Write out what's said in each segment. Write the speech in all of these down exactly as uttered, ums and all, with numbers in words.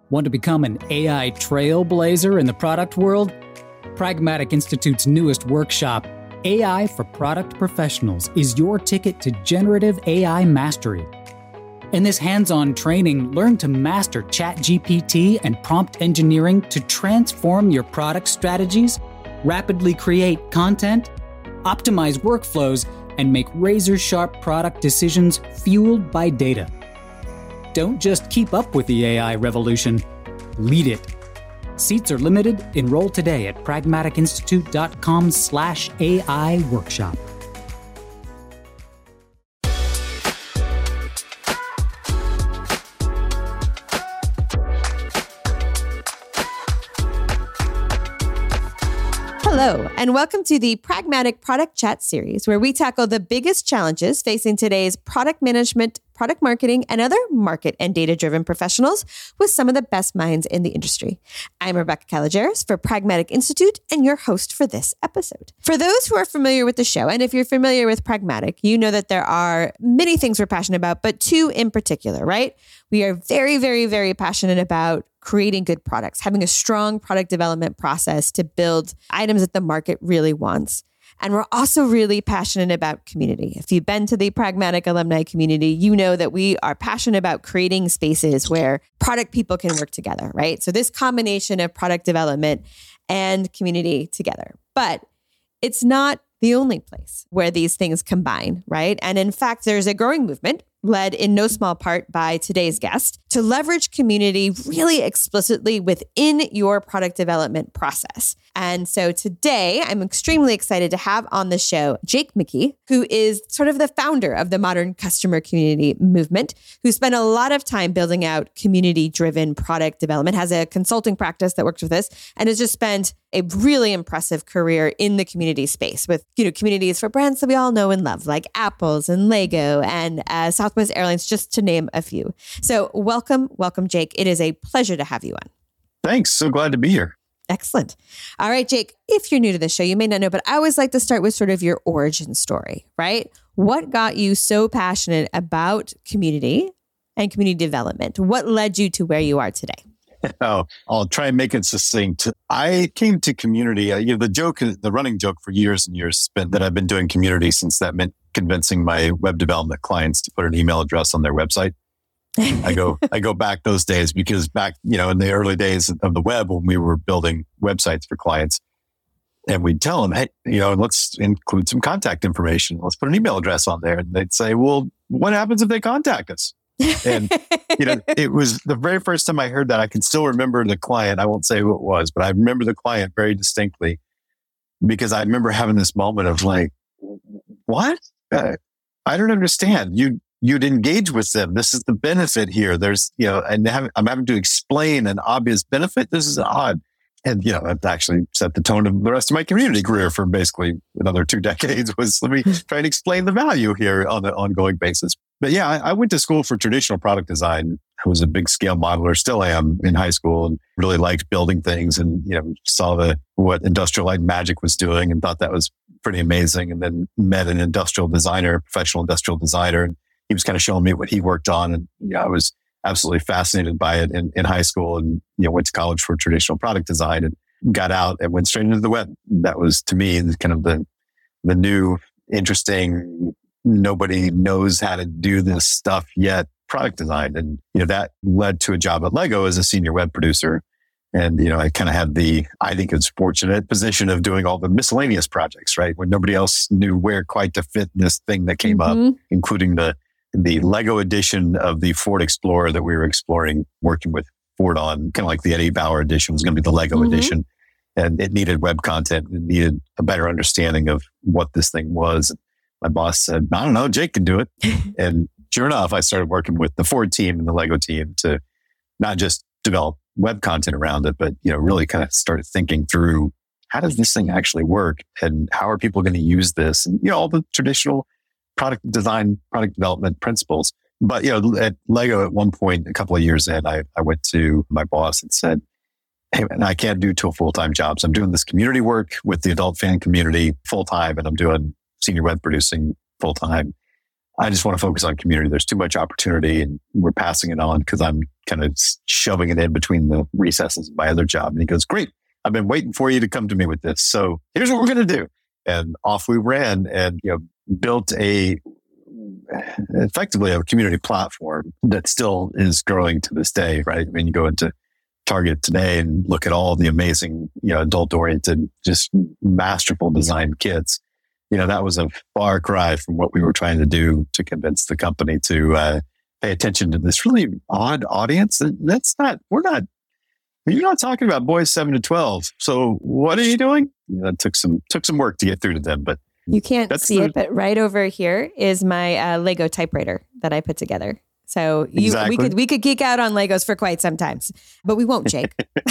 Want to become an A I trailblazer in the product world? Pragmatic Institute's newest workshop, A I for Product Professionals, is your ticket to generative A I mastery. In this hands-on training, learn to master ChatGPT and prompt engineering to transform your product strategies, rapidly create content, optimize workflows, and make razor-sharp product decisions fueled by data. Don't just keep up with the A I revolution, lead it. Seats are limited. Enroll today at pragmaticinstitute.com slash AI workshop. Hello, and welcome to the Pragmatic Product Chat series, where we tackle the biggest challenges facing today's product management, product marketing, and other market and data-driven professionals with some of the best minds in the industry. I'm Rebecca Caligeris for Pragmatic Institute and your host for this episode. For those who are familiar with the show, and if you're familiar with Pragmatic, you know that there are many things we're passionate about, but two in particular, right? We are very, very, very passionate about creating good products, having a strong product development process to build items that the market really wants. And we're also really passionate about community. If you've been to the Pragmatic alumni community, you know that we are passionate about creating spaces where product people can work together, right? So this combination of product development and community together. But it's not the only place where these things combine, right? And in fact, there's a growing movement led in no small part by today's guest to leverage community really explicitly within your product development process. And so today, I'm extremely excited to have on the show Jake McKee, who is sort of the founder of the modern customer community movement, who spent a lot of time building out community-driven product development, has a consulting practice that works with this, and has just spent a really impressive career in the community space with, you know, communities for brands that we all know and love, like Apple's and Lego and uh, Southwest Airlines, just to name a few. So welcome, welcome, Jake. It is a pleasure to have you on. Thanks. So glad to be here. Excellent. All right, Jake, if you're new to the show, you may not know, but I always like to start with sort of your origin story, right? What got you so passionate about community and community development? What led you to where you are today? Oh, I'll try and make it succinct. I came to community. Uh, you know, the joke, the running joke for years and years has been that I've been doing community since that meant convincing my web development clients to put an email address on their website. I go, I go back those days because back, you know, in the early days of the web when we were building websites for clients, and we'd tell them, hey, you know, let's include some contact information. Let's put an email address on there. And they'd say, well, what happens if they contact us? And, you know, it was the very first time I heard that. I can still remember the client. I won't say who it was, but I remember the client very distinctly because I remember having this moment of like, what? Uh, I don't understand. You, you'd engage with them. This is the benefit here. There's, you know, and have, I'm having to explain an obvious benefit. This is odd. And, you know, that actually set the tone of the rest of my community career for basically another two decades was let me try and explain the value here on an ongoing basis. But yeah, I, I went to school for traditional product design. I was a big scale modeler, still am in high school, and really liked building things and, you know, saw the what Industrial Light and Magic was doing and thought that was pretty amazing. And then met an industrial designer, professional industrial designer. And he was kind of showing me what he worked on. And you know, I was absolutely fascinated by it in, in high school and, you know, went to college for traditional product design and got out and went straight into the web. That was to me kind of the, the new, interesting, nobody knows how to do this stuff yet product design. And, you know, that led to a job at Lego as a senior web producer. And, you know, I kind of had the, I think it's fortunate position of doing all the miscellaneous projects, right? When nobody else knew where quite to fit this thing that came mm-hmm. up, including the, the Lego edition of the Ford Explorer that we were exploring, working with Ford on, kind of like the Eddie Bauer edition was going to be the Lego mm-hmm. edition. And it needed web content. It needed a better understanding of what this thing was. My boss said, I don't know, Jake can do it. And sure enough, I started working with the Ford team and the Lego team to not just develop web content around it, but, you know, really kind of started thinking through how does this thing actually work and how are people going to use this? And, you know, all the traditional product design, product development principles. But, you know, at Lego at one point, a couple of years in, I, I went to my boss and said, hey, man, I can't do two full-time jobs. I'm doing this community work with the adult fan community full-time, and I'm doing senior web producing full-time. I just want to focus on community. There's too much opportunity and we're passing it on because I'm kind of shoving it in between the recesses of my other job. And he goes, great. I've been waiting for you to come to me with this. So here's what we're going to do. And off we ran and, you know, built a, effectively a community platform that still is growing to this day, right? I mean, you go into Target today and look at all the amazing, you know, adult oriented, just masterful design kits. You know, that was a far cry from what we were trying to do to convince the company to uh, pay attention to this really odd audience. That's not, we're not, you're not talking about boys seven to twelve. So what are you doing? You know, it took some, took some work to get through to them, but you can't see the, it, but right over here is my uh, Lego typewriter that I put together. So you, exactly. we could we could geek out on Legos for quite some times, but we won't, Jake.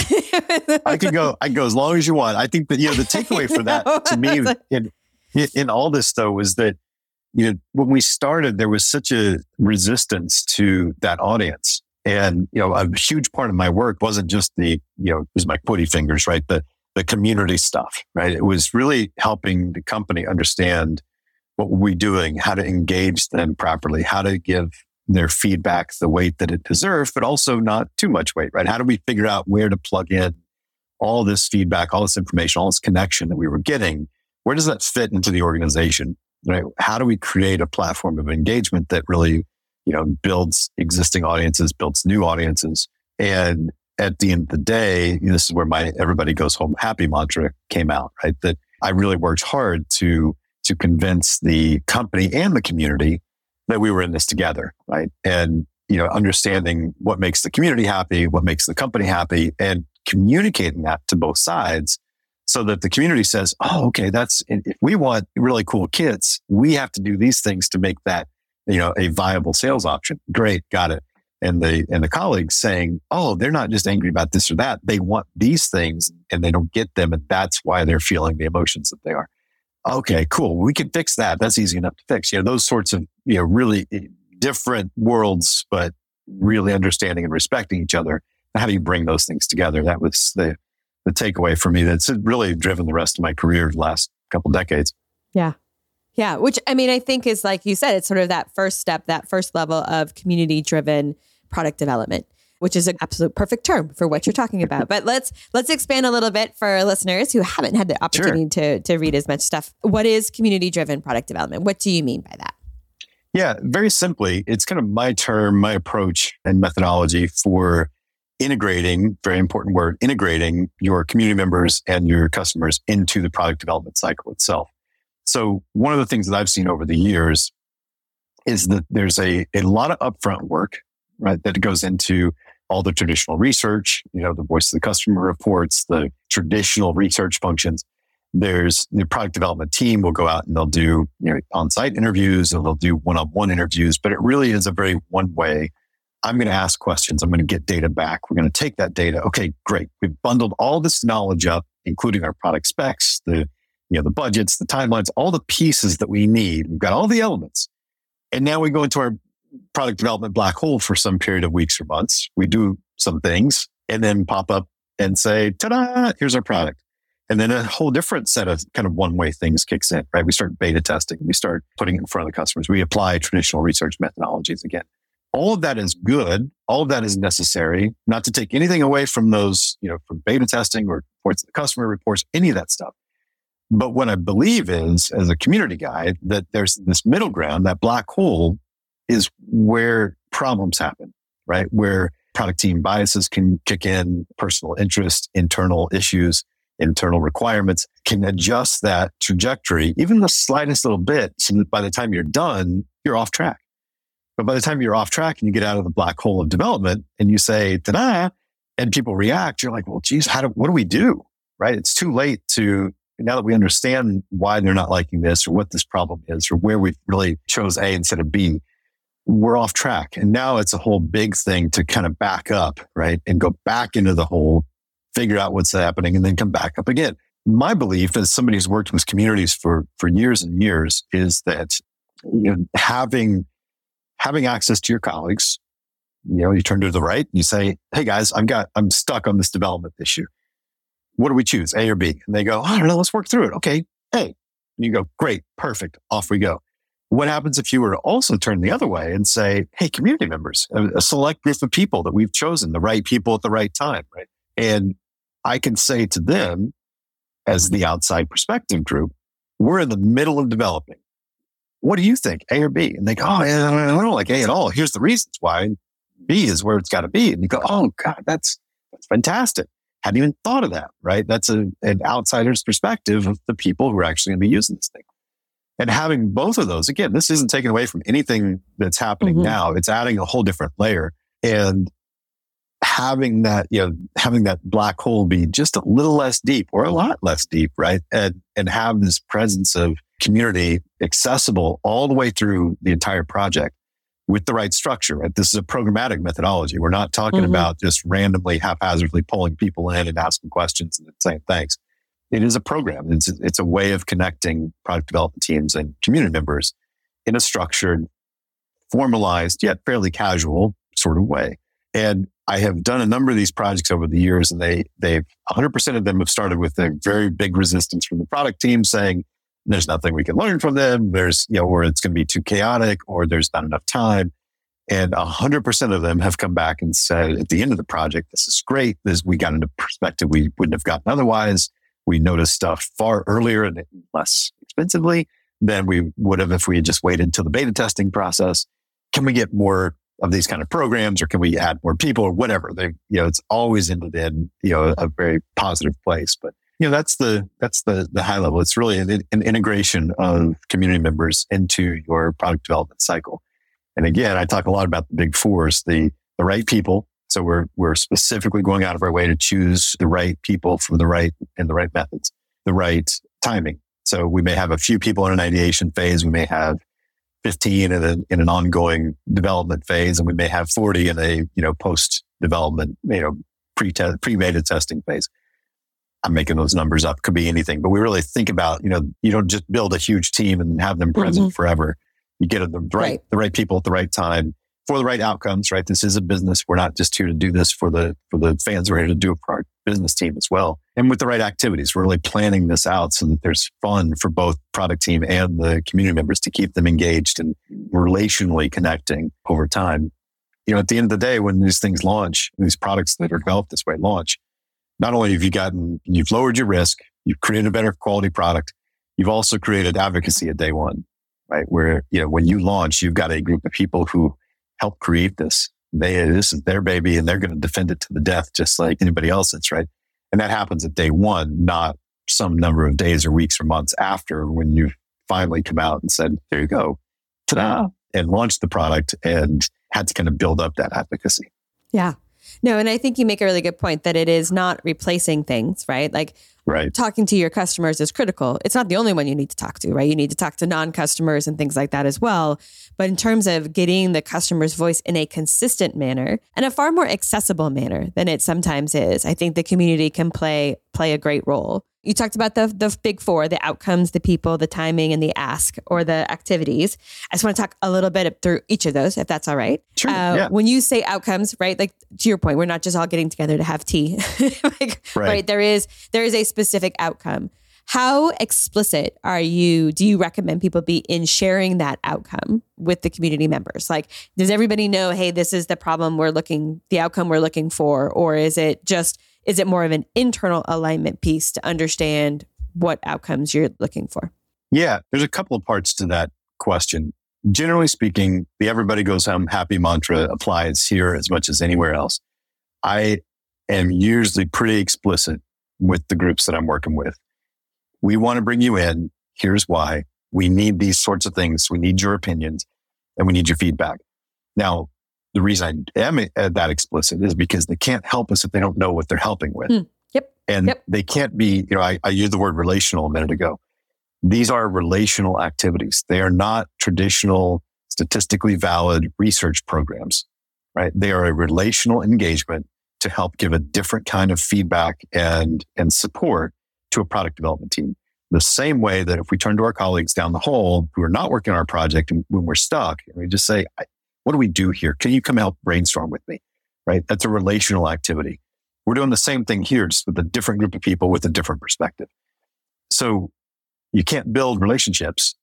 I could go. I could go as long as you want. I think that you know the takeaway for that no, to me in in all this though was that you know when we started there was such a resistance to that audience, and you know a huge part of my work wasn't just the you know it was my putty fingers, right? The the community stuff, right? It was really helping the company understand what were we doing, how to engage them properly, how to give their feedback the weight that it deserves, but also not too much weight, right? How do we figure out where to plug in all this feedback, all this information, all this connection that we were getting? Where does that fit into the organization, right? How do we create a platform of engagement that really, you know, builds existing audiences, builds new audiences? And at the end of the day, this is where my everybody goes home happy mantra came out, right? That I really worked hard to, to convince the company and the community that we were in this together, right? And, you know, understanding what makes the community happy, what makes the company happy, and communicating that to both sides so that the community says, oh, okay, that's, if we want really cool kits, we have to do these things to make that, you know, a viable sales option. Great. Got it. And the, and the colleagues saying, oh, they're not just angry about this or that. They want these things and they don't get them. And that's why they're feeling the emotions that they are. Okay, cool. We can fix that. That's easy enough to fix. You know, those sorts of, you know, really different worlds, but really understanding and respecting each other. How do you bring those things together? That was the, the takeaway for me. That's really driven the rest of my career the last couple decades. Yeah. Yeah. Which, I mean, I think is like you said, it's sort of that first step, that first level of community driven product development, which is an absolute perfect term for what you're talking about. But let's let's expand a little bit for our listeners who haven't had the opportunity sure. to, to read as much stuff. What is community-driven product development? What do you mean by that? Yeah, very simply, it's kind of my term, my approach and methodology for integrating, very important word, integrating your community members and your customers into the product development cycle itself. So one of the things that I've seen over the years is that there's a, a lot of upfront work, right, that goes into all the traditional research, you know, the voice of the customer reports, the traditional research functions. There's the product development team will go out and they'll do, you know, on-site interviews and they'll do one-on-one interviews, but it really is a very one-way. I'm going to ask questions. I'm going to get data back. We're going to take that data. Okay, great. We've bundled all this knowledge up, including our product specs, the, you know, the budgets, the timelines, all the pieces that we need. We've got all the elements. And now we go into our product development black hole for some period of weeks or months. We do some things and then pop up and say, ta-da, here's our product. And then a whole different set of kind of one-way things kicks in, right? We start beta testing. We start putting it in front of the customers. We apply traditional research methodologies again. All of that is good. All of that is necessary, not to take anything away from those, you know, from beta testing or reports to the customer reports, any of that stuff. But what I believe is, as a community guy, that there's this middle ground, that black hole is where problems happen, right? Where product team biases can kick in, personal interest, internal issues, internal requirements can adjust that trajectory, even the slightest little bit, so that by the time you're done, you're off track. But by the time you're off track and you get out of the black hole of development and you say, ta-da, and people react, you're like, well, geez, how do, what do we do? Right? It's too late to, now that we understand why they're not liking this or what this problem is or where we really chose A instead of B, we're off track. And now it's a whole big thing to kind of back up, right? And go back into the hole, figure out what's happening, and then come back up again. My belief as somebody who's worked with communities for, for years and years is that, you know, having, having access to your colleagues, you know, you turn to the right and you say, hey guys, I've got, I'm stuck on this development issue. What do we choose? A or B? And they go, I don't know, let's work through it. Okay. A. And you go, great, perfect. Off we go. What happens if you were to also turn the other way and say, hey, community members, a, a select group of people that we've chosen, the right people at the right time, right? And I can say to them, as the outside perspective group, we're in the middle of developing. What do you think, A or B? And they go, oh, yeah, I don't like A at all. Here's the reasons why. B is where it's got to be. And you go, oh, God, that's, that's fantastic. Hadn't even thought of that, right? That's a, an outsider's perspective of the people who are actually going to be using this thing. And having both of those, again, this isn't taken away from anything that's happening mm-hmm. now. It's adding a whole different layer. And having that, you know, having that black hole be just a little less deep or a lot less deep, right? And, and have this presence of community accessible all the way through the entire project with the right structure, right? This is a programmatic methodology. We're not talking mm-hmm. about just randomly, haphazardly pulling people in and asking questions and saying thanks. It is a program. It's, it's a way of connecting product development teams and community members in a structured, formalized, yet fairly casual sort of way. And I have done a number of these projects over the years, and they, they've one hundred percent of them have started with a very big resistance from the product team saying, there's nothing we can learn from them. There's, you know, or it's going to be too chaotic, or there's not enough time. And one hundred percent of them have come back and said at the end of the project, this is great. This, we got into perspective we wouldn't have gotten otherwise. We noticed stuff far earlier and less expensively than we would have if we had just waited till the beta testing process. Can we get more of these kind of programs, or can we add more people, or whatever? They, you know, it's always ended in, you know, a very positive place. But, you know, that's the, that's the, the high level. It's really an, an integration of community members into your product development cycle. And again, I talk a lot about the big fours, the, the right people. So we're, we're specifically going out of our way to choose the right people from the right and the right methods, the right timing. So we may have a few people in an ideation phase. We may have fifteen in, a, in an ongoing development phase, and we may have forty in a, you know, post development, you know, pre pre-beta testing phase. I'm making those numbers up. Could be anything, but we really think about, you know, you don't just build a huge team and have them present mm-hmm. forever. You get the right, right, the right people at the right time for the right outcomes, right? This is a business. We're not just here to do this for the, for the fans. We're here to do it for our business team as well. And with the right activities, we're really planning this out so that there's fun for both product team and the community members to keep them engaged and relationally connecting over time. You know, at the end of the day, when these things launch, these products that are developed this way launch, not only have you gotten, you've lowered your risk, you've created a better quality product, you've also created advocacy at day one, right? Where, you know, when you launch, you've got a group of people who help create this. They, this is their baby, and they're going to defend it to the death, just like anybody else's, right? And that happens at day one, not some number of days or weeks or months after, when you finally come out and said, there you go, ta-da, and launched the product and had to kind of build up that advocacy. Yeah. No, and I think you make a really good point that it is not replacing things, right? Like right. talking to your customers is critical. It's not the only one you need to talk to, right? You need to talk to non-customers and things like that as well. But in terms of getting the customer's voice in a consistent manner and a far more accessible manner than it sometimes is, I think the community can play play a great role. You talked about the the big four, the outcomes, the people, the timing, and the ask or the activities. I just want to talk a little bit through each of those, if that's all right. Sure. Uh, yeah. When you say outcomes, right? Like to your point, we're not just all getting together to have tea, like, right. right? There is there is a specific outcome. How explicit are you? Do you recommend people be in sharing that outcome with the community members? Like, does everybody know, hey, this is the problem we're looking, the outcome we're looking for, or is it just Is it more of an internal alignment piece to understand what outcomes you're looking for? Yeah, there's a couple of parts to that question. Generally speaking, the everybody goes home happy mantra applies here as much as anywhere else. I am usually pretty explicit with the groups that I'm working with. We want to bring you in. Here's why. We need these sorts of things. We need your opinions, and we need your feedback. Now, the reason I am that explicit is because they can't help us if they don't know what they're helping with. Mm, yep. And yep. they can't be, you know, I, I used the word relational a minute ago. These are relational activities. They are not traditional, statistically valid research programs, right? They are a relational engagement to help give a different kind of feedback and, and support to a product development team. The same way that if we turn to our colleagues down the hall who are not working on our project and when we're stuck, and we just say, what do we do here? Can you come help brainstorm with me? Right? That's a relational activity. We're doing the same thing here, just with a different group of people with a different perspective. So you can't build relationships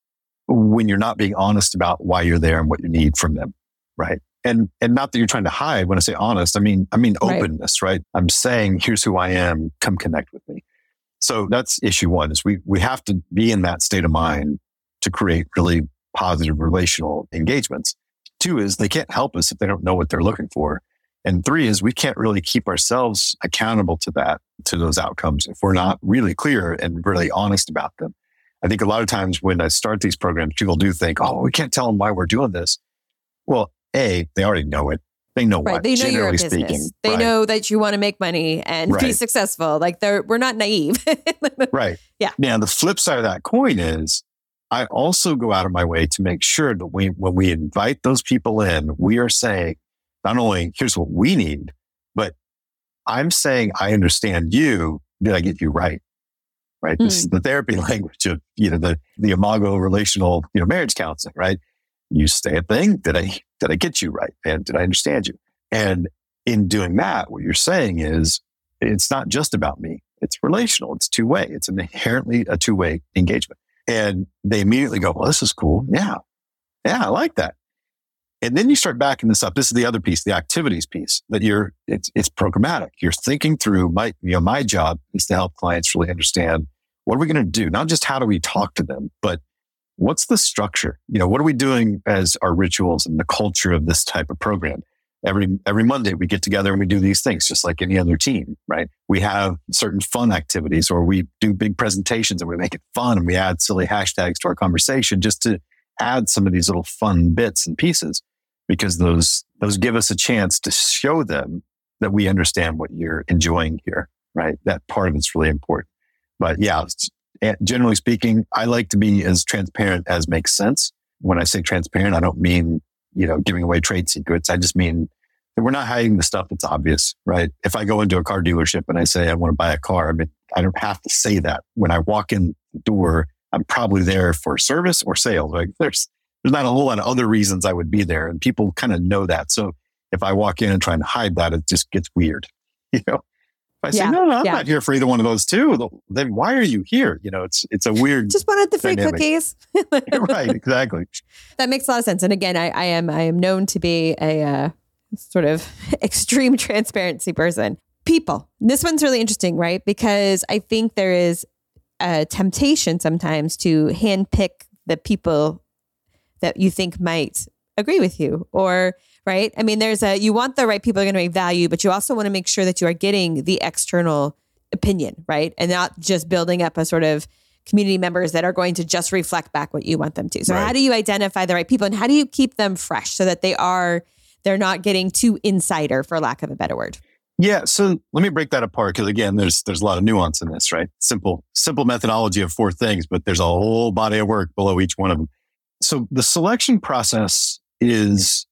when you're not being honest about why you're there and what you need from them, right? And and not that you're trying to hide. When I say honest, I mean I mean openness, right? right? I'm saying, here's who I am. Come connect with me. So that's issue one. Is we we have to be in that state of mind to create really positive relational engagements. Two is they can't help us if they don't know what they're looking for. And three is we can't really keep ourselves accountable to that, to those outcomes, if we're not really clear and really honest about them. I think a lot of times when I start these programs, people do think, oh, we can't tell them why we're doing this. Well, A, they already know it. They know right. what, they know you're a business. Speaking. They right. know that you want to make money and right. be successful. Like they're, we're not naive. Right. Yeah. Now, the flip side of that coin is I also go out of my way to make sure that we, when we invite those people in, we are saying, not only here's what we need, but I'm saying, I understand you. Did I get you right? Right. Mm. This is the therapy language of, you know, the, the Imago relational, you know, marriage counseling, right? You say a thing. Did I, did I get you right? And did I understand you? And in doing that, what you're saying is it's not just about me. It's relational. It's two way. It's inherently a two way engagement. And they immediately go, well, this is cool. Yeah. Yeah. I like that. And then you start backing this up. This is the other piece, the activities piece that you're, it's, it's programmatic. You're thinking through my, you know, my job is to help clients really understand what are we going to do? Not just how do we talk to them, but what's the structure? You know, what are we doing as our rituals and the culture of this type of program? Every, every Monday we get together and we do these things just like any other team, right? We have certain fun activities or we do big presentations and we make it fun and we add silly hashtags to our conversation just to add some of these little fun bits and pieces. Because those those give us a chance to show them that we understand what you're enjoying here, right? That part of it's really important. But yeah, generally speaking, I like to be as transparent as makes sense. When I say transparent, I don't mean, you know, giving away trade secrets. I just mean that we're not hiding the stuff that's obvious, right? If I go into a car dealership and I say I want to buy a car, I mean, I don't have to say that. When I walk in the door, I'm probably there for service or sales. Like there's There's not a whole lot of other reasons I would be there. And people kind of know that. So if I walk in and try and hide that, it just gets weird. You know, if I say, yeah, no, no, I'm yeah. not here for either one of those two, then why are you here? You know, it's it's a weird Just wanted the free dynamic. Cookies. Right, exactly. That makes a lot of sense. And again, I, I am I am known to be a uh, sort of extreme transparency person. People. This one's really interesting, right? Because I think there is a temptation sometimes to handpick the people that you think might agree with you or, right? I mean, there's a, you want the right people are going to make value, but you also want to make sure that you are getting the external opinion, right? And not just building up a sort of community members that are going to just reflect back what you want them to. So right. How do you identify the right people and how do you keep them fresh so that they are, they're not getting too insider, for lack of a better word? Yeah. So let me break that apart. Cause again, there's, there's a lot of nuance in this, right? Simple, simple methodology of four things, but there's a whole body of work below each one of them. So the selection process is,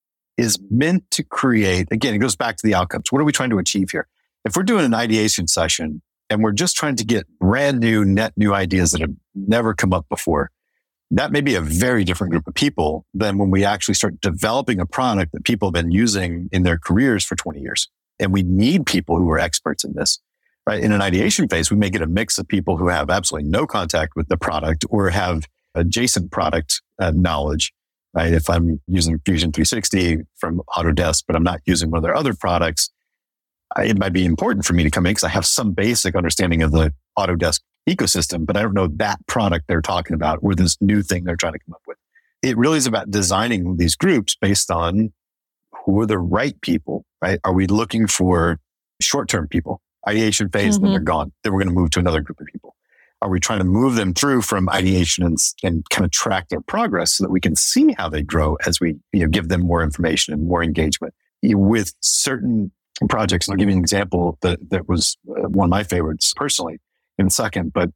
is meant to create, again, it goes back to the outcomes. What are we trying to achieve here? If we're doing an ideation session and we're just trying to get brand new, net new ideas that have never come up before, that may be a very different group of people than when we actually start developing a product that people have been using in their careers for twenty years. And we need people who are experts in this, right? In an ideation phase, we may get a mix of people who have absolutely no contact with the product or have adjacent product uh, knowledge, right? If I'm using Fusion three sixty from Autodesk, but I'm not using one of their other products, I, it might be important for me to come in because I have some basic understanding of the Autodesk ecosystem, but I don't know that product they're talking about or this new thing they're trying to come up with. It really is about designing these groups based on who are the right people, right? Are we looking for short-term people? Ideation phase, mm-hmm. then they're gone. Then we're going to move to another group of people. Are we trying to move them through from ideation and, and kind of track their progress so that we can see how they grow as we, you know, give them more information and more engagement with certain projects? And I'll give you an example that, that was one of my favorites personally in a second. But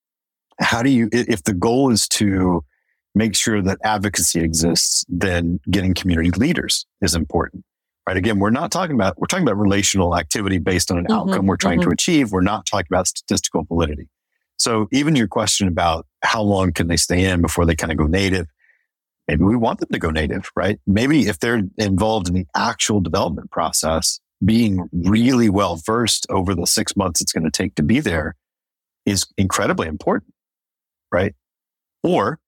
how do you, if the goal is to make sure that advocacy exists, then getting community leaders is important, right? Again, we're not talking about, we're talking about relational activity based on an mm-hmm, outcome we're trying mm-hmm. to achieve. We're not talking about statistical validity. So even your question about how long can they stay in before they kind of go native, maybe we want them to go native, right? Maybe if they're involved in the actual development process, being really well versed over the six months it's going to take to be there is incredibly important, right? Or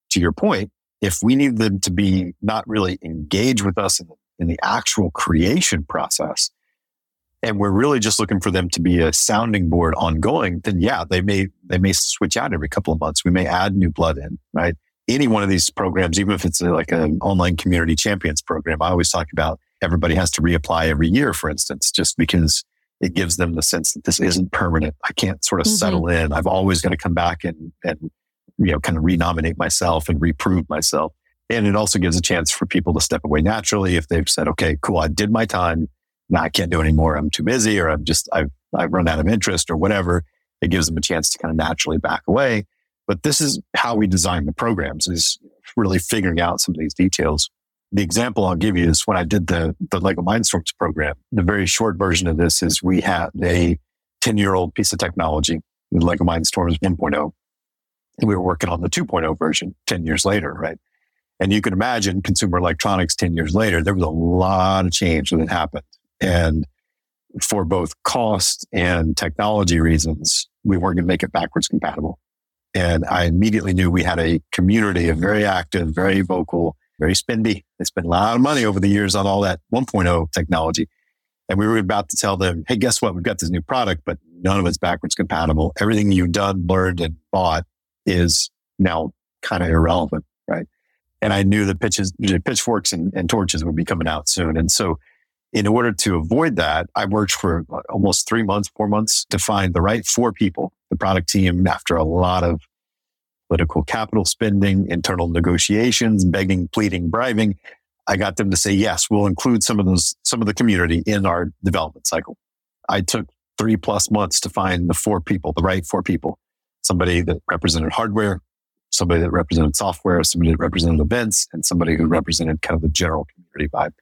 to your point, if we need them to be not really engaged with us in, in the actual creation process, and we're really just looking for them to be a sounding board ongoing, then yeah, they may they may switch out every couple of months. We may add new blood in, right? Any one of these programs, even if it's a, like an online community champions program, I always talk about everybody has to reapply every year, for instance, just because it gives them the sense that this isn't permanent. I can't sort of mm-hmm. settle in. I've always got to come back and, and, you know, kind of renominate myself and reprove myself. And it also gives a chance for people to step away naturally if they've said, okay, cool, I did my time. Now I can't do anymore. I'm too busy, or I'm just, I've, I've run out of interest or whatever. It gives them a chance to kind of naturally back away. But this is how we design the programs, is really figuring out some of these details. The example I'll give you is when I did the, the Lego Mindstorms program. The very short version of this is we had a ten-year-old piece of technology, the Lego Mindstorms one point oh. And we were working on the two point oh version ten years later, right? And you can imagine consumer electronics ten years later, there was a lot of change that had happened. And for both cost and technology reasons, we weren't going to make it backwards compatible. And I immediately knew we had a community of very active, very vocal, very spendy. They spent a lot of money over the years on all that one point oh technology. And we were about to tell them, hey, guess what? We've got this new product, but none of it's backwards compatible. Everything you've done, learned, and bought is now kind of irrelevant, right? And I knew the pitches, the pitchforks and, and torches would be coming out soon. And so in order to avoid that, I worked for almost three months, four months to find the right four people. The product team, after a lot of political capital spending, internal negotiations, begging, pleading, bribing, I got them to say, yes, we'll include some of those, some of the community in our development cycle. I took three plus months to find the four people, the right four people. Somebody that represented hardware, somebody that represented software, somebody that represented events, and somebody who represented kind of the general community vibe.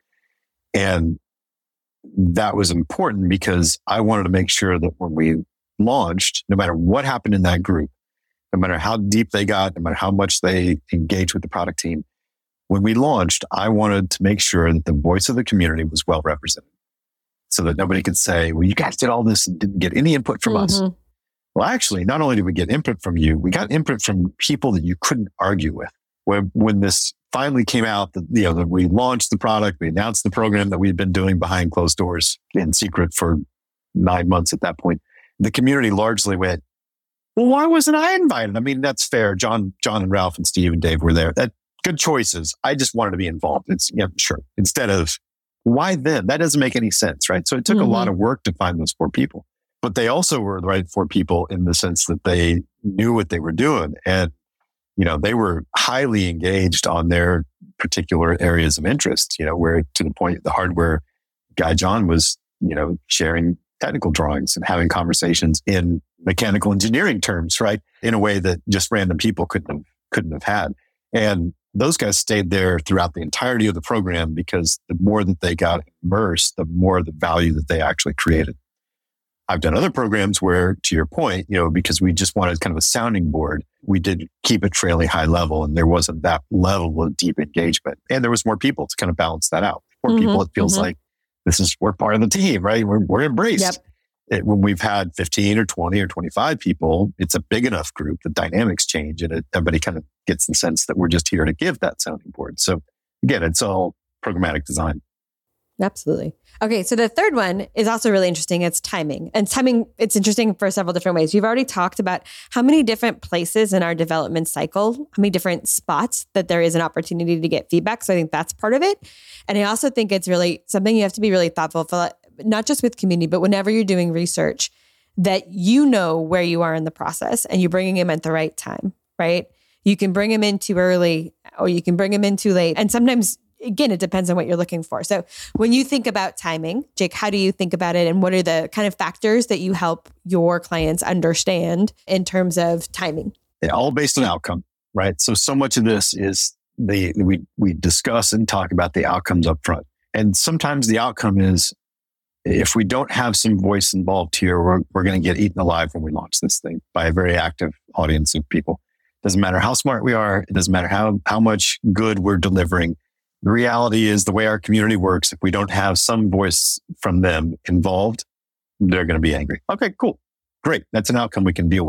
And that was important because I wanted to make sure that when we launched, no matter what happened in that group, no matter how deep they got, no matter how much they engaged with the product team, when we launched, I wanted to make sure that the voice of the community was well represented so that nobody could say, well, you guys did all this and didn't get any input from mm-hmm. us. Well, actually, not only did we get input from you, we got input from people that you couldn't argue with. When, when this finally came out, that, you know, that we launched the product, we announced the program that we had been doing behind closed doors in secret for nine months at that point, the community largely went, well, why wasn't I invited? I mean, that's fair. John, John and Ralph and Steve and Dave were there. That good choices. I just wanted to be involved. It's yeah, sure. Instead of why then? That doesn't make any sense, right? So it took mm-hmm. a lot of work to find those four people, but they also were the right four people in the sense that they knew what they were doing, and you know they were highly engaged on their particular areas of interest. You know, where to the point the hardware guy John was, you know, sharing technical drawings and having conversations in mechanical engineering terms, right? In a way that just random people couldn't have, couldn't have had. And those guys stayed there throughout the entirety of the program because the more that they got immersed, the more the value that they actually created. I've done other programs where, to your point, you know, because we just wanted kind of a sounding board, we did keep it fairly high level and there wasn't that level of deep engagement. And there was more people to kind of balance that out. More mm-hmm, people, it feels mm-hmm. like this is, we're part of the team, right? We're, we're embraced. Yep. It, when we've had fifteen or twenty or twenty-five people, it's a big enough group. The dynamics change and it, everybody kind of gets the sense that we're just here to give that sounding board. So again, it's all programmatic design. Absolutely. Okay. So the third one is also really interesting. It's timing. And timing, it's interesting for several different ways. We've already talked about how many different places in our development cycle, how many different spots that there is an opportunity to get feedback. So I think that's part of it. And I also think it's really something you have to be really thoughtful for, not just with community, but whenever you're doing research, that you know where you are in the process and you're bringing them at the right time, right? You can bring them in too early or you can bring them in too late. And sometimes, again, it depends on what you're looking for. So when you think about timing, Jake, how do you think about it? And what are the kind of factors that you help your clients understand in terms of timing? Yeah, all based on outcome, right? So, so much of this is the, we, we discuss and talk about the outcomes up front. And sometimes the outcome is, if we don't have some voice involved here, we're, we're going to get eaten alive when we launch this thing by a very active audience of people. Doesn't matter how smart we are. It doesn't matter how, how much good we're delivering. The reality is the way our community works, if we don't have some voice from them involved, they're going to be angry. Okay, cool. Great. That's an outcome we can deal with.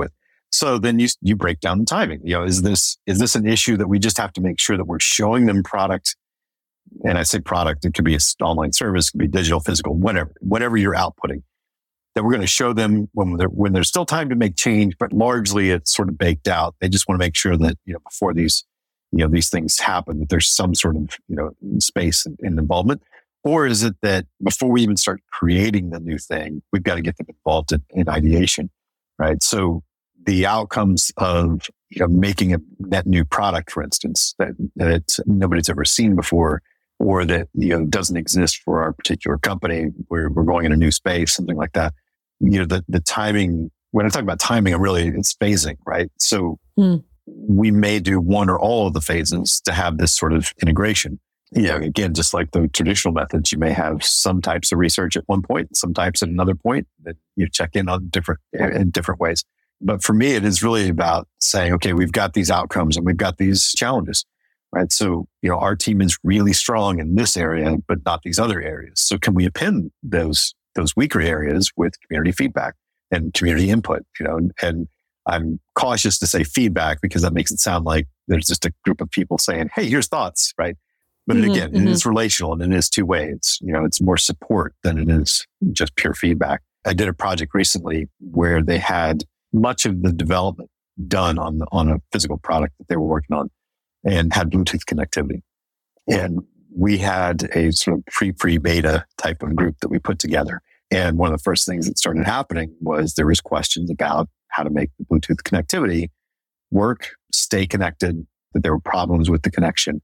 So then you you break down the timing. You know, is this is this an issue that we just have to make sure that we're showing them product? And I say product, it could be an online service, it could be digital, physical, whatever, whatever you're outputting. That we're going to show them when there, when there's still time to make change, but largely it's sort of baked out. They just want to make sure that, you know, before these, you know, these things happen, that there's some sort of, you know, space and, and involvement. Or is it that before we even start creating the new thing, we've got to get them involved in, in ideation, right? So the outcomes of, you know, making a net new product, for instance, that, that nobody's ever seen before, or that, you know, doesn't exist for our particular company, where we're going in a new space, something like that. You know, the, the timing, when I talk about timing, I'm really, it's phasing, right? So mm. we may do one or all of the phases to have this sort of integration. Yeah, again, just like the traditional methods, you may have some types of research at one point, some types at another point that you check in on different, in different ways. But for me, it is really about saying, okay, we've got these outcomes and we've got these challenges. Right. So, you know, our team is really strong in this area, but not these other areas. So can we append those, those weaker areas with community feedback and community input, you know, and, and I'm cautious to say feedback because that makes it sound like there's just a group of people saying, hey, here's thoughts. Right. But mm-hmm, again, mm-hmm. it is relational and it is two way. It's, you know, it's more support than it is just pure feedback. I did a project recently where they had much of the development done on the, on a physical product that they were working on, and had Bluetooth connectivity. And we had a sort of pre-pre-beta type of group that we put together. And one of the first things that started happening was there was questions about how to make the Bluetooth connectivity work, stay connected, that there were problems with the connection,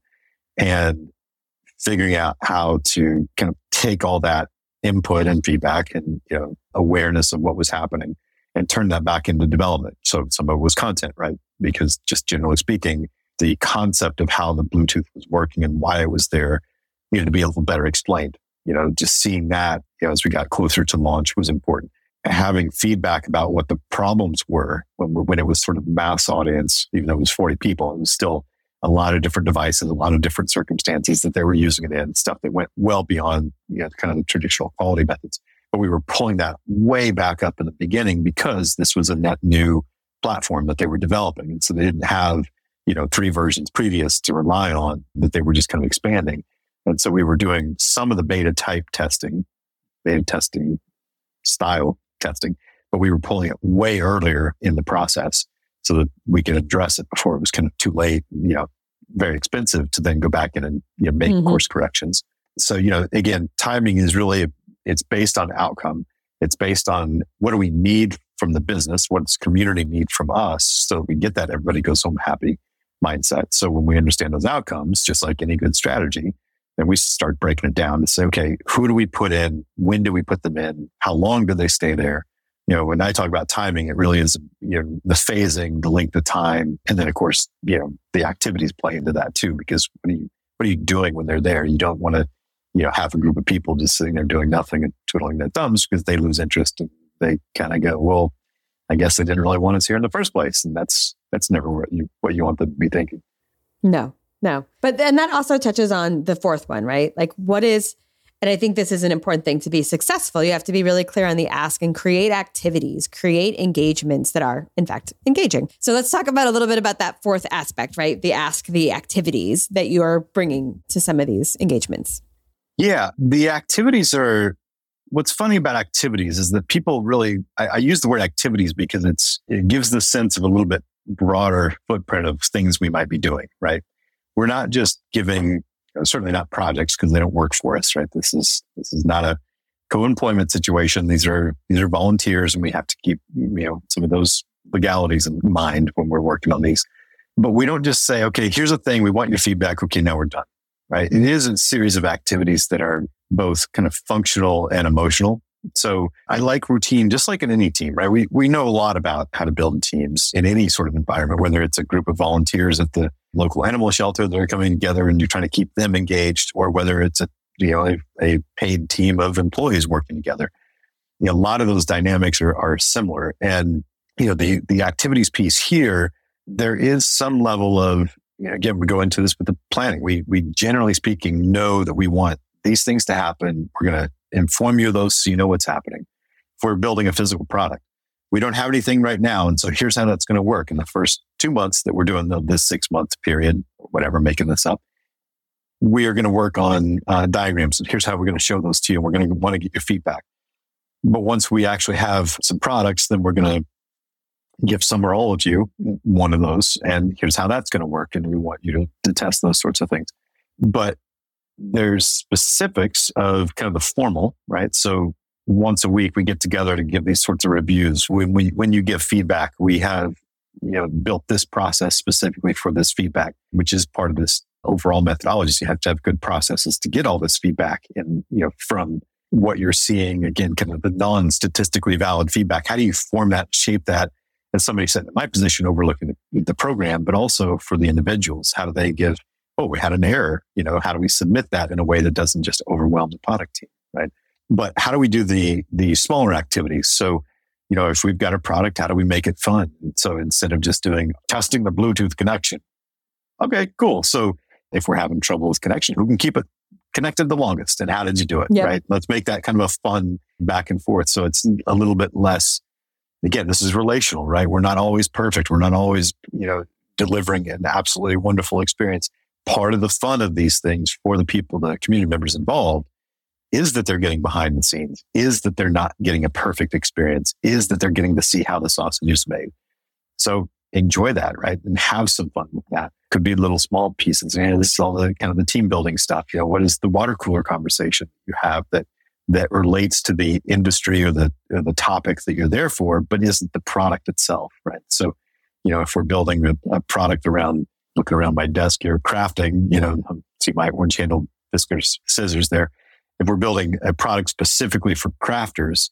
and figuring out how to kind of take all that input and feedback and, you know, awareness of what was happening and turn that back into development. So some of it was content, right? Because just generally speaking, the concept of how the Bluetooth was working and why it was there needed to be a little better explained. You know, just seeing that, you know, as we got closer to launch was important. And having feedback about what the problems were when when it was sort of mass audience, even though it was forty people, it was still a lot of different devices, a lot of different circumstances that they were using it in, stuff that went well beyond, you know, kind of the traditional quality methods. But we were pulling that way back up in the beginning because this was a net new platform that they were developing. And so they didn't have, you know, three versions previous to rely on, that they were just kind of expanding. And so we were doing some of the beta type testing, beta testing style testing, but we were pulling it way earlier in the process so that we could address it before it was kind of too late, you know, very expensive to then go back in and, you know, make mm-hmm. course corrections. So, you know, again, timing is really, it's based on outcome. It's based on what do we need from the business? What does community need from us? So we get that everybody goes home happy mindset. So when we understand those outcomes, just like any good strategy, then we start breaking it down to say, okay, who do we put in? When do we put them in? How long do they stay there? You know, when I talk about timing, it really is, you know, the phasing, the length of time. And then of course, you know, the activities play into that too, because what are you, what are you doing when they're there? You don't want to, you know, have a group of people just sitting there doing nothing and twiddling their thumbs because they lose interest and they kind of go, well, I guess they didn't really want us here in the first place. And that's, that's never what you, what you want them to be thinking. No, no. But then that also touches on the fourth one, right? Like what is, and I think this is an important thing to be successful. You have to be really clear on the ask and create activities, create engagements that are, in fact, engaging. So let's talk about a little bit about that fourth aspect, right? The ask, the activities that you are bringing to some of these engagements. Yeah, the activities are, what's funny about activities is that people really, I, I use the word activities because it's it gives the sense of a little bit broader footprint of things we might be doing, right? We're not just giving, you know, certainly not projects because they don't work for us, right? This is this is not a co-employment situation. These are these are volunteers, and we have to keep, you know, some of those legalities in mind when we're working on these. But we don't just say, okay, here's a thing, we want your feedback. Okay, now we're done, right? It is a series of activities that are both kind of functional and emotional. So I like routine, just like in any team, right? We we know a lot about how to build teams in any sort of environment, whether it's a group of volunteers at the local animal shelter that are coming together and you're trying to keep them engaged, or whether it's a you know a, a paid team of employees working together. You know, a lot of those dynamics are are similar. And you know, the the activities piece here, there is some level of, you know, again, we go into this with the planning. We we generally speaking know that we want these things to happen. We're going to inform you of those so you know what's happening. If we're building a physical product, we don't have anything right now. And so here's how that's going to work. In the first two months that we're doing the, this six month period, or whatever, making this up, we are going to work on uh, diagrams. And here's how we're going to show those to you. And we're going to want to get your feedback. But once we actually have some products, then we're going to give some or all of you one of those. And here's how that's going to work. And we want you to, to test those sorts of things. But there's specifics of kind of the formal, right? So once a week, we get together to give these sorts of reviews. When we, when you give feedback, we have, you know, built this process specifically for this feedback, which is part of this overall methodology. So you have to have good processes to get all this feedback and, you know, from what you're seeing, again, kind of the non-statistically valid feedback. How do you form that, shape that? As somebody said in my position, overlooking the, the program, but also for the individuals, how do they give, oh, we had an error, you know, how do we submit that in a way that doesn't just overwhelm the product team, right? But how do we do the the smaller activities? So, you know, if we've got a product, how do we make it fun? So instead of just doing testing the Bluetooth connection, okay, cool. So if we're having trouble with connection, who can keep it connected the longest? And how did you do it, yep. right? Let's make that kind of a fun back and forth. So it's a little bit less, again, this is relational, right? We're not always perfect. We're not always, you know, delivering an absolutely wonderful experience. Part of the fun of these things for the people, the community members involved, is that they're getting behind the scenes, is that they're not getting a perfect experience, is that they're getting to see how the sausage is made. So enjoy that, right? And have some fun with that. Could be little small pieces. And this is all the kind of the team building stuff. You know, what is the water cooler conversation you have that that relates to the industry or the or the topic that you're there for, but isn't the product itself, right? So, you know, if we're building a, a product around, looking around my desk here, crafting, you know, see my orange handled Fiskars scissors there. If we're building a product specifically for crafters,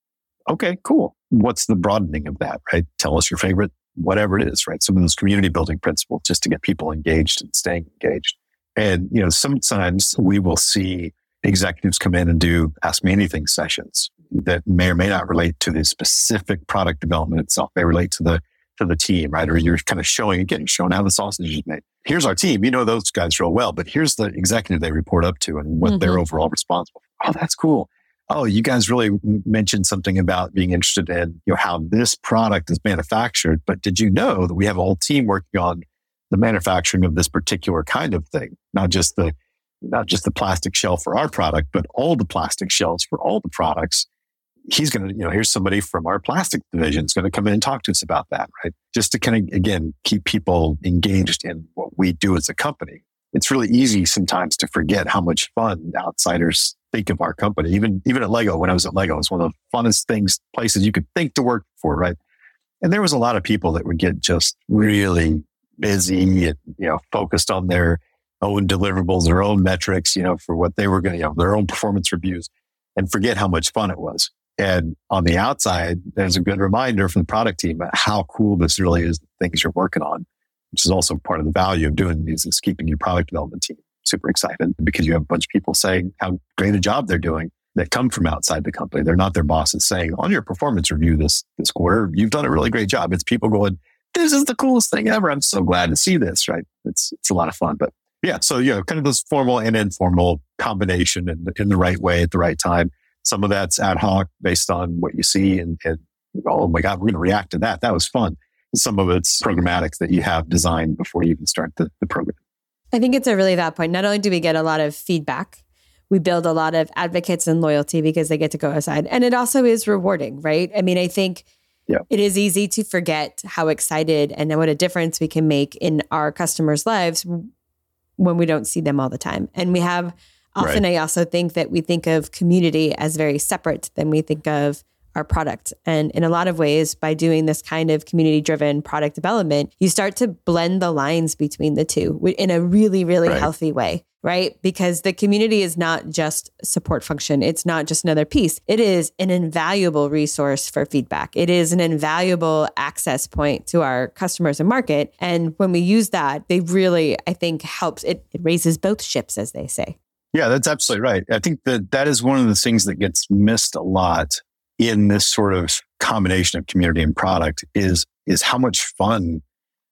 okay, cool. What's the broadening of that, right? Tell us your favorite, whatever it is, right? Some of those community building principles just to get people engaged and staying engaged. And, you know, sometimes we will see executives come in and do Ask Me Anything sessions that may or may not relate to the specific product development itself. They relate to the to the team, right? Or you're kind of showing, again, showing how the sausage is made. Here's our team. You know those guys real well, but here's the executive they report up to and what mm-hmm. they're overall responsible for. Oh, that's cool. Oh, you guys really mentioned something about being interested in, you know, how this product is manufactured. But did you know that we have a whole team working on the manufacturing of this particular kind of thing? Not just the not just the plastic shell for our product, but all the plastic shells for all the products. He's going to, you know, here's somebody from our plastic division is going to come in and talk to us about that, right? Just to kind of, again, keep people engaged in what we do as a company. It's really easy sometimes to forget how much fun outsiders think of our company. Even, even at Lego, when I was at Lego, it was one of the funnest things, places you could think to work for, right? And there was a lot of people that would get just really busy and, you know, focused on their own deliverables, their own metrics, you know, for what they were going to, you know, their own performance reviews, and forget how much fun it was. And on the outside, there's a good reminder from the product team about how cool this really is, the things you're working on, which is also part of the value of doing these, is keeping your product development team super excited because you have a bunch of people saying how great a job they're doing that come from outside the company. They're not their bosses saying, on your performance review this, this quarter, you've done a really great job. It's people going, this is the coolest thing ever. I'm so glad to see this, right? It's, it's a lot of fun. But yeah, so, you know, kind of this formal and informal combination in, in the right way at the right time. Some of that's ad hoc based on what you see and, and oh my God, we're going to react to that. That was fun. Some of it's programmatic that you have designed before you even start the, the program. I think it's a really valid point. Not only do we get a lot of feedback, we build a lot of advocates and loyalty because they get to go aside. And it also is rewarding, right? I mean, I think yeah. it is easy to forget how excited and what a difference we can make in our customers' lives when we don't see them all the time. And we have Often right. I also think that we think of community as very separate than we think of our product. And in a lot of ways, by doing this kind of community-driven product development, you start to blend the lines between the two in a really, really right. healthy way, right? Because the community is not just a support function. It's not just another piece. It is an invaluable resource for feedback. It is an invaluable access point to our customers and market. And when we use that, they really, I think, helps. It, it raises both ships, as they say. Yeah, that's absolutely right. I think that that is one of the things that gets missed a lot in this sort of combination of community and product is, is how much fun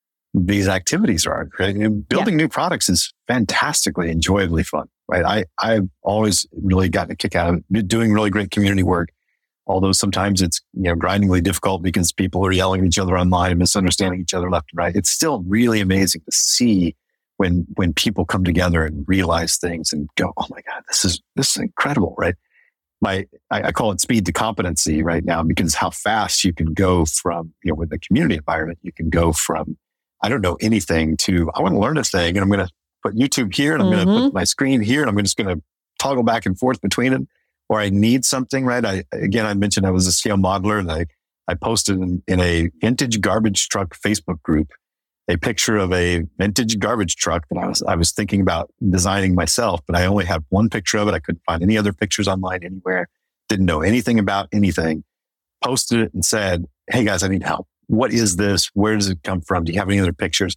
these activities are. Right? Building yeah. new products is fantastically, enjoyably fun, right? I, I've always really gotten a kick out of it. Doing really great community work Although sometimes it's, you know, grindingly difficult because people are yelling at each other online and misunderstanding each other left and right. It's still really amazing to see when when people come together and realize things and go, oh my God, this is this is incredible, right? My I, I call it speed to competency right now, because how fast you can go from, you know, with the community environment, you can go from, I don't know anything to, I want to learn a thing and I'm going to put YouTube here and I'm mm-hmm. going to put my screen here and I'm just going to toggle back and forth between them. Or I need something, right? I, again, I mentioned I was a scale modeler, and I, I posted in, in a vintage garbage truck Facebook group a picture of a vintage garbage truck that I was, I was thinking about designing myself, but I only had one picture of it. I couldn't find any other pictures online anywhere. Didn't know anything about anything. Posted it and said, hey guys, I need help. What is this? Where does it come from? Do you have any other pictures?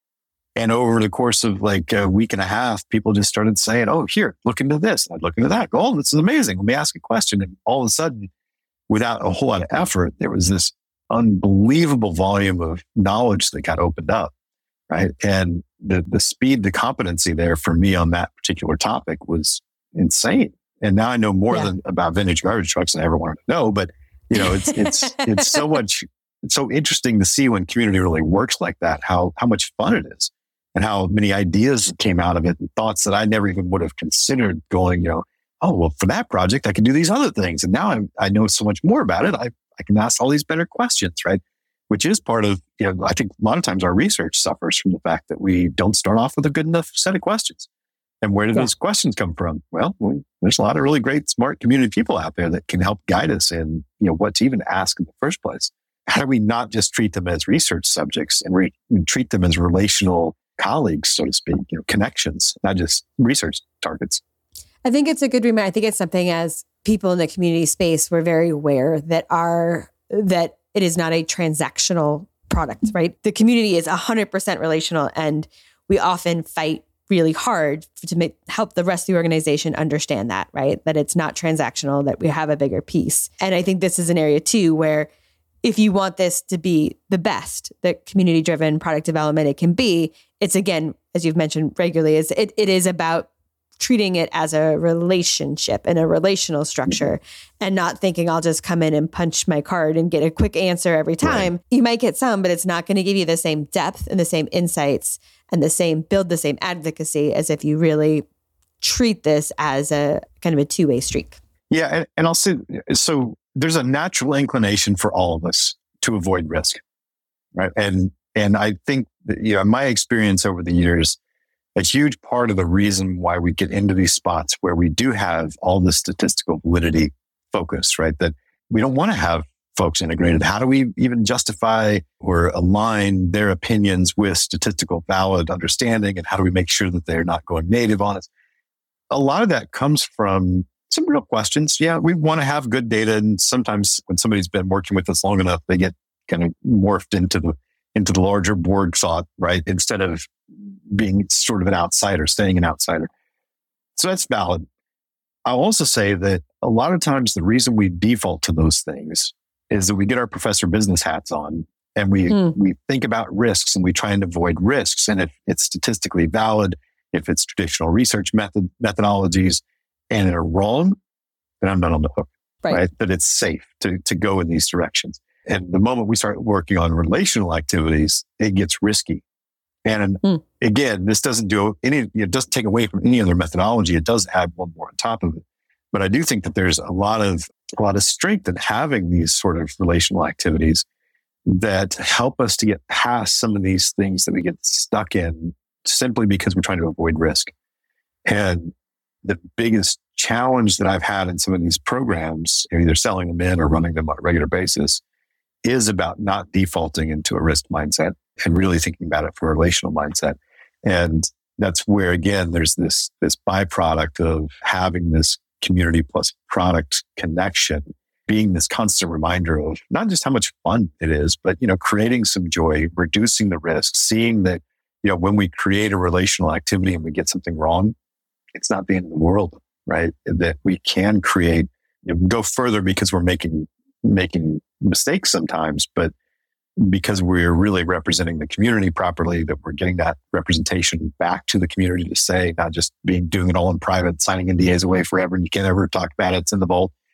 And over the course of like a week and a half, people just started saying, oh, here, look into this. I'd look into that. Oh, this is amazing. Let me ask a question. And all of a sudden, without a whole lot of effort, there was this unbelievable volume of knowledge that got opened up, right? And the, the speed to competency there for me on that particular topic was insane. And now I know more yeah. than about vintage garbage trucks than I ever wanted to know. But, you know, it's it's it's so much, it's so interesting to see when community really works like that, how how much fun it is. And how many ideas came out of it and thoughts that I never even would have considered going, you know, oh, well, for that project, I can do these other things. And now I'm, I know so much more about it. I, I can ask all these better questions, right? Which is part of, you know, I think a lot of times our research suffers from the fact that we don't start off with a good enough set of questions. And where do yeah. those questions come from? Well, well, there's a lot of really great, smart community people out there that can help guide us in, you know, what to even ask in the first place. How do we not just treat them as research subjects and re- treat them as relational colleagues, so to speak, you know, connections, not just research targets? I think it's a good reminder. I think it's something as people in the community space, we're very aware that our, that it is not a transactional product, right? The community is one hundred percent relational, and we often fight really hard to make, help the rest of the organization understand that, right? That it's not transactional, that we have a bigger piece. And I think this is an area too, where if you want this to be the best that community-driven product development it can be, it's, again, as you've mentioned regularly, is it, it is about treating it as a relationship and a relational structure, and not thinking I'll just come in and punch my card and get a quick answer every time. Right. You might get some, but it's not going to give you the same depth and the same insights and the same, build the same advocacy as if you really treat this as a kind of a two-way streak. Yeah. And, and I'll say, so there's a natural inclination for all of us to avoid risk, right? And and I think that, you know, my experience over the years, a huge part of the reason why we get into these spots where we do have all the statistical validity focus, right? That we don't want to have folks integrated. How do we even justify or align their opinions with statistical valid understanding? And how do we make sure that they're not going native on us? A lot of that comes from some real questions. Yeah, we want to have good data. And sometimes when somebody's been working with us long enough, they get kind of morphed into the into the larger Borg thought, right? Instead of being sort of an outsider, staying an outsider. So that's valid. I'll also say that a lot of times the reason we default to those things is that we get our professor business hats on and we hmm. we think about risks and we try and avoid risks. And if it's statistically valid, if it's traditional research method methodologies, and they're wrong, then I'm not on the hook, right? right? That it's safe to, to go in these directions. And the moment we start working on relational activities, it gets risky. And hmm. again, this doesn't do any, it doesn't take away from any other methodology. It does add one more on top of it. But I do think that there's a lot of, a lot of strength in having these sort of relational activities that help us to get past some of these things that we get stuck in simply because we're trying to avoid risk. And the biggest challenge that I've had in some of these programs, either selling them in or running them on a regular basis, is about not defaulting into a risk mindset and really thinking about it from a relational mindset. And that's where, again, there's this, this byproduct of having this community plus product connection, being this constant reminder of not just how much fun it is, but, you know, creating some joy, reducing the risk, seeing that, you know, when we create a relational activity and we get something wrong, it's not the end of the world, right? That we can create, you know, go further because we're making making mistakes sometimes, but because we're really representing the community properly, that we're getting that representation back to the community to say, not just being doing it all in private, signing N D As away forever, and you can't ever talk about it, it's in the vault.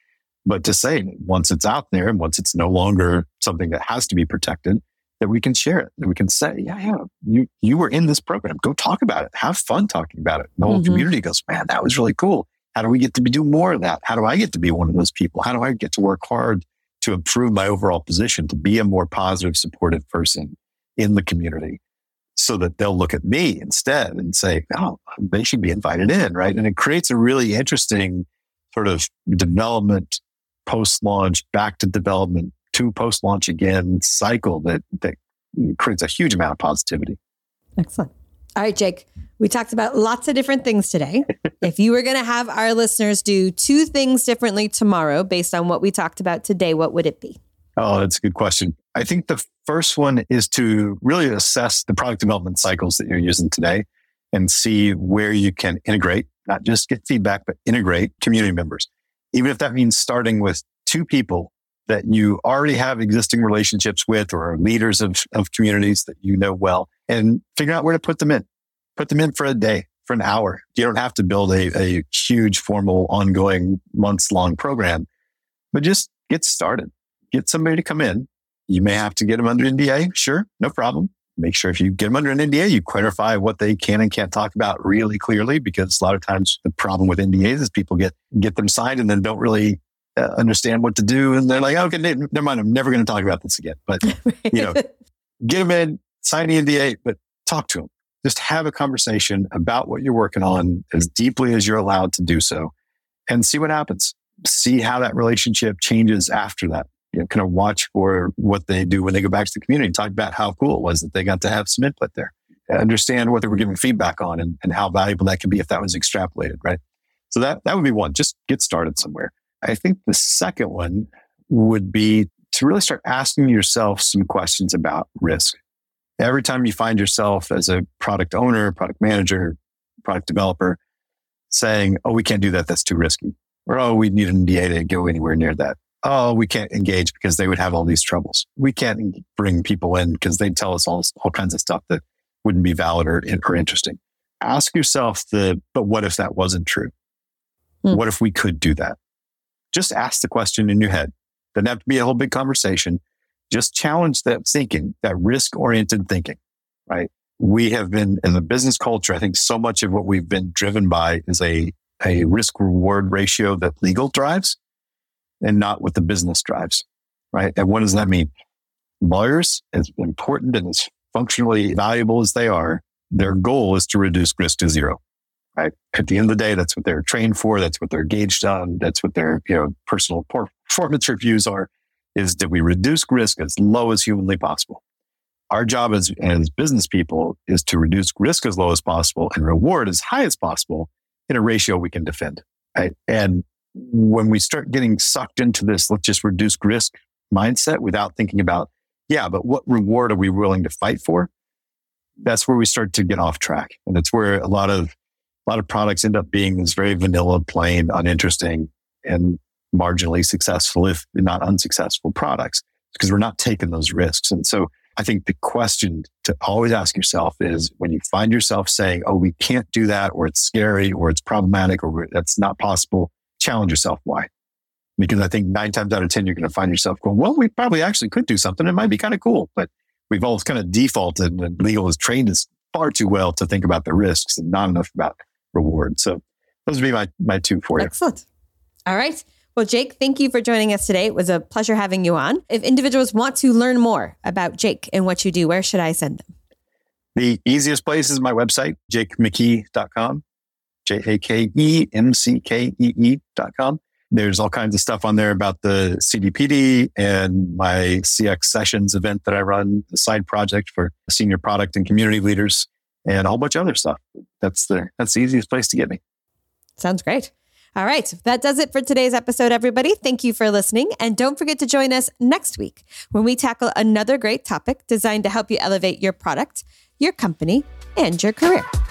but to say once it's out there and once it's no longer something that has to be protected, that we can share it, that we can say, yeah, yeah, you, you were in this program. Go talk about it. Have fun talking about it. The whole mm-hmm. community goes, man, that was really cool. How do we get to be, do more of that? How do I get to be one of those people? How do I get to work hard to improve my overall position, to be a more positive, supportive person in the community so that they'll look at me instead and say, oh, they should be invited in, right? And it creates a really interesting sort of development, post-launch, back to development, to post-launch again cycle that, that creates a huge amount of positivity. Excellent. All right, Jake, we talked about lots of different things today. If you were going to have our listeners do two things differently tomorrow based on what we talked about today, what would it be? Oh, that's a good question. I think the first one is to really assess the product development cycles that you're using today and see where you can integrate, not just get feedback, but integrate community members. Even if that means starting with two people that you already have existing relationships with or are leaders of, of communities that you know well, and figure out where to put them in. Put them in for a day, for an hour. You don't have to build a, a huge, formal, ongoing, months-long program, but just get started. Get somebody to come in. You may have to get them under N D A. Sure, no problem. Make sure if you get them under an N D A, you clarify what they can and can't talk about really clearly, because a lot of times the problem with N D As is people get, get them signed and then don't really uh, understand what to do. And they're like, okay, never mind. I'm never going to talk about this again. But, you know, get them in, sign the N D A, but talk to them. Just have a conversation about what you're working on as deeply as you're allowed to do so and see what happens. See how that relationship changes after that. You know, kind of watch for what they do when they go back to the community. Talk about how cool it was that they got to have some input there. Understand what they were giving feedback on and, and how valuable that could be if that was extrapolated, right? So that, that would be one. Just get started somewhere. I think the second one would be to really start asking yourself some questions about risk. Every time you find yourself as a product owner, product manager, product developer saying, oh, we can't do that, that's too risky. Or, oh, we need an N D A to go anywhere near that. Oh, we can't engage because they would have all these troubles. We can't bring people in because they'd tell us all, all kinds of stuff that wouldn't be valid or, or interesting. Ask yourself the, but what if that wasn't true? Hmm. What if we could do that? Just ask the question in your head. Doesn't have to be a whole big conversation. Just challenge that thinking, that risk-oriented thinking, right? We have been in the business culture. I think so much of what we've been driven by is a, a risk-reward ratio that legal drives and not what the business drives, right? And what does that mean? Lawyers, as important and as functionally valuable as they are, their goal is to reduce risk to zero, right? At the end of the day, that's what they're trained for. That's what they're gauged on. That's what their, you know, personal performance reviews are, is that we reduce risk as low as humanly possible. Our job as, as business people is to reduce risk as low as possible and reward as high as possible in a ratio we can defend, right? And when we start getting sucked into this, let's just reduce risk mindset without thinking about, yeah, but what reward are we willing to fight for? That's where we start to get off track. And that's where a lot of, a lot of products end up being this very vanilla, plain, uninteresting, and marginally successful, if not unsuccessful products, because we're not taking those risks. And so I think the question to always ask yourself is, when you find yourself saying, oh, we can't do that, or it's scary, or it's problematic, or that's not possible, challenge yourself. Why? Because I think nine times out of ten, you're going to find yourself going, well, we probably actually could do something. It might be kind of cool, but we've all kind of defaulted, and legal has trained us far too well to think about the risks and not enough about reward. So those would be my, my two for you. Excellent. All right. Well, Jake, thank you for joining us today. It was a pleasure having you on. If individuals want to learn more about Jake and what you do, where should I send them? The easiest place is my website, jake mckee dot com, J A K E M C K E E dot com. There's all kinds of stuff on there about the C D P D and my C X Sessions event that I run, the side project for senior product and community leaders, and a whole bunch of other stuff. That's the, that's the easiest place to get me. Sounds great. All right. That does it for today's episode, everybody. Thank you for listening. And don't forget to join us next week when we tackle another great topic designed to help you elevate your product, your company, and your career.